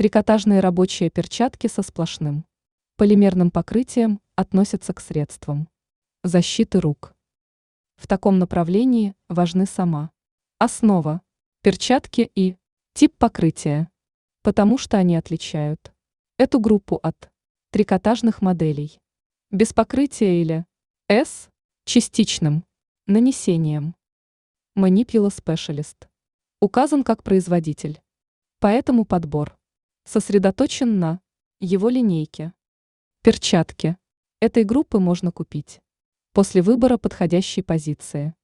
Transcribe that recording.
Трикотажные рабочие перчатки со сплошным полимерным покрытием относятся к средствам защиты рук. В таком направлении важны сама основа, перчатки и тип покрытия, потому что они отличают эту группу от трикотажных моделей без покрытия или с частичным нанесением. Manipula Specialist указан как производитель, поэтому подбор сосредоточен на его линейке. Перчатки этой группы можно купить после выбора подходящей позиции.